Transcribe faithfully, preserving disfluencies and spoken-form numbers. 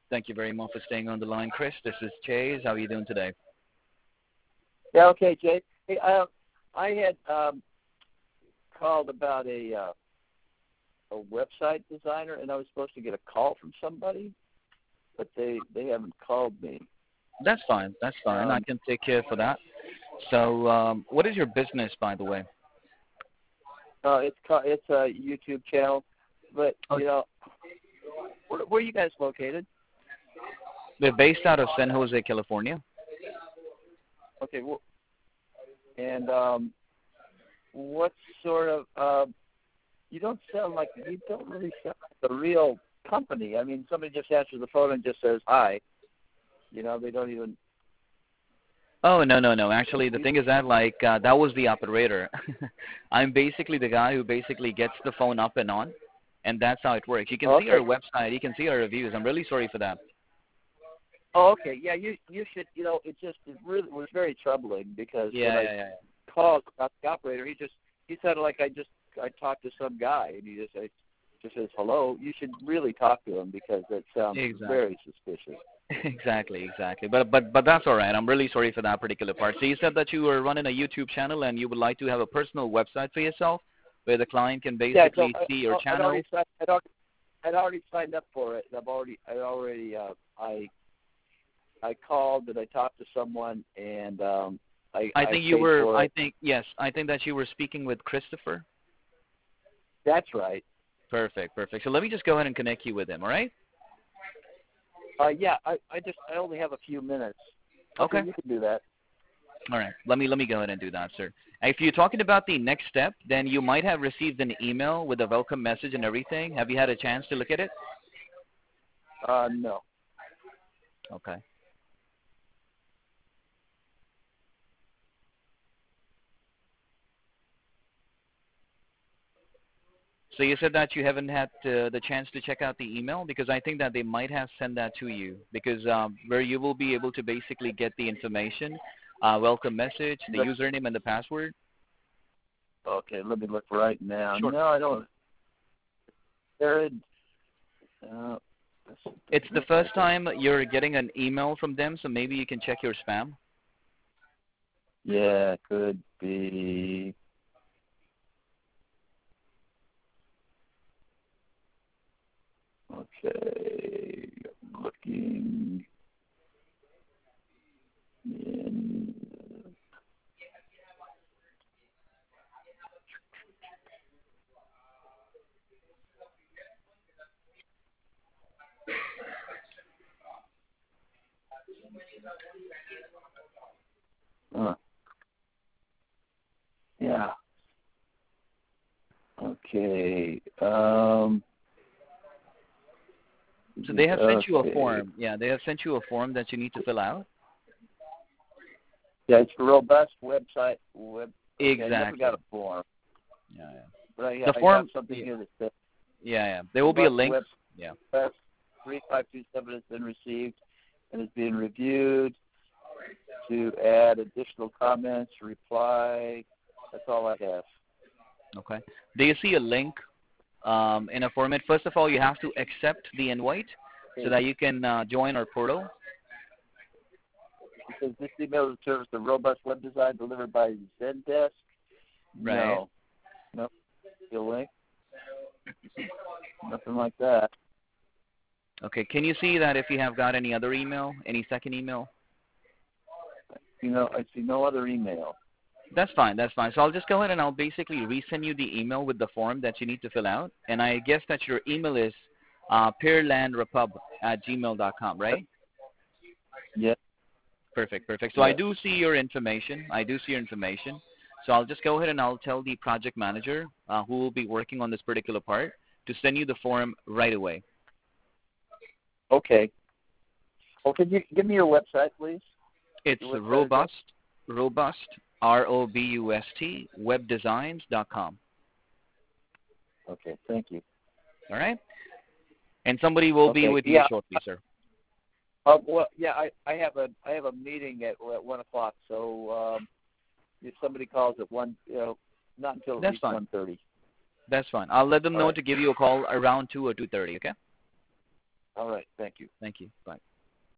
Thank you very much for staying on the line, Chris. This is Chase. How are you doing today? Yeah, okay, Jay. Hey, uh, I had um, called about a uh, a website designer, and I was supposed to get a call from somebody, but they they haven't called me. That's fine. That's fine. Um, I can take care for that. So, um, what is your business, by the way? Uh, it's ca- it's a YouTube channel, but oh. you know, where, where are you guys located? We're based out of San Jose, California. Okay, well, and um, what sort of uh, you don't sound like you don't really sound like a real company. I mean, somebody just answers the phone and just says hi. You know, they don't even. Oh, no, no, no. Actually, the thing is that, like, uh, that was the operator. I'm basically the guy who basically gets the phone up and on, and that's how it works. You can okay. see our website. You can see our reviews. I'm really sorry for that. Oh, okay. Yeah, you you should. You know, it just it really was very troubling because yeah, when yeah, I yeah. called about the operator, he just he sounded like I just I talked to some guy, and he just I, just says hello. You should really talk to him because it sounds exactly. very suspicious. Exactly, exactly. But but but that's all right. I'm really sorry for that particular part. So you said that you were running a YouTube channel and you would like to have a personal website for yourself where the client can basically yeah, so see your I, channel. I'd already, signed, I'd, already, I'd already signed up for it. I've already I already uh, I I called and I talked to someone and um, I I I think you paid were. for I it. think yes. I think that you were speaking with Christopher. That's right. Perfect, perfect. So let me just go ahead and connect you with him. All right. Uh, yeah, I, I just I only have a few minutes. Okay. Okay, you can do that. All right. Let me let me go ahead and do that, sir. If you're talking about the next step, then you might have received an email with a welcome message and everything. Have you had a chance to look at it? Uh, no. Okay. So you said that you haven't had uh, the chance to check out the email because I think that they might have sent that to you because um, where you will be able to basically get the information, uh, welcome message, the username and the password. Okay, let me look right now. Sure. No, I don't. There. Uh, it's the first time you're getting an email from them, so maybe you can check your spam. Yeah, could be. Okay, looking in. Uh, yeah. Okay. Um. So they have sent you a okay. form. Yeah, they have sent you a form that you need to fill out. Yeah, it's a robust website. Web. Okay, Exactly. I never got a form. Yeah, yeah. But I, The I form. got something Yeah, here that says. yeah, yeah. There will be a link. Web, Yeah. three five two seven has been received and is being reviewed. To add additional comments, reply. That's all I have. Okay. Do you see a link um, in a format? First of all, you have to accept the invite so that you can uh, join our portal. It says this email is a service of robust web design delivered by Zendesk. Right. No. Nope. The link. Nothing like that. Okay. Can you see that if you have got any other email, any second email? You know, I see no other email. That's fine. That's fine. So I'll just go ahead and I'll basically resend you the email with the form that you need to fill out. And I guess that your email is uh, pearlandrepub at gmail dot com, right? Yes. Perfect, perfect. So Yes. I do see your information. I do see your information. So I'll just go ahead and I'll tell the project manager uh, who will be working on this particular part to send you the form right away. Okay. Well, could you give me your website, please? It's robust, robust, R O B U S T, webdesigns dot com. Okay, thank you. All right? And somebody will okay. be with yeah. you shortly, sir. Uh, well, yeah, I, I have a I have a meeting at at one o'clock. So um, if somebody calls at one, you know, not until That's at least fine. one thirty. That's fine. I'll let them All know right. to give you a call around two or two thirty. Okay? All right. Thank you. Thank you. Bye.